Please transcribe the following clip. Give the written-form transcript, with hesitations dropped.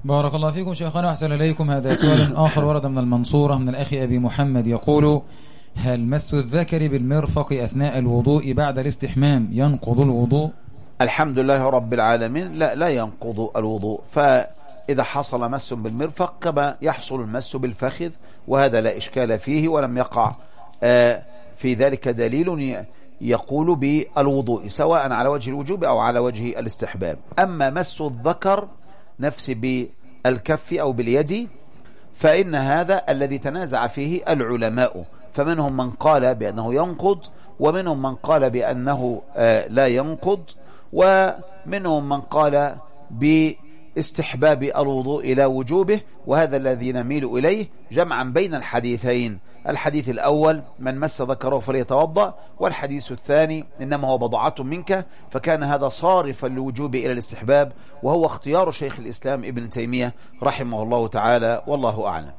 بارك الله فيكم شيخنا وأحسن إليكم. هذا سؤال آخر ورد من المنصورة من الأخ أبي محمد يقول: هل مس الذكر بالمرفق أثناء الوضوء بعد الاستحمام ينقض الوضوء؟ الحمد لله رب العالمين، لا ينقض الوضوء. فإذا حصل مس بالمرفق كما يحصل المس بالفخذ، وهذا لا إشكال فيه، ولم يقع في ذلك دليل يقول بالوضوء سواء على وجه الوجوب أو على وجه الاستحباب. أما مس الذكر نفس بالكف أو باليد فإن هذا الذي تنازع فيه العلماء، فمنهم من قال بأنه ينقض، ومنهم من قال بأنه لا ينقض، ومنهم من قال باستحباب الوضوء إلى وجوبه، وهذا الذي نميل إليه جمعا بين الحديثين. الحديث الأول من مس ذكره فليتوضأ، والحديث الثاني إنما هو بضعة منك، فكان هذا صارفا للوجوب إلى الاستحباب، وهو اختيار شيخ الإسلام ابن تيمية رحمه الله تعالى، والله أعلم.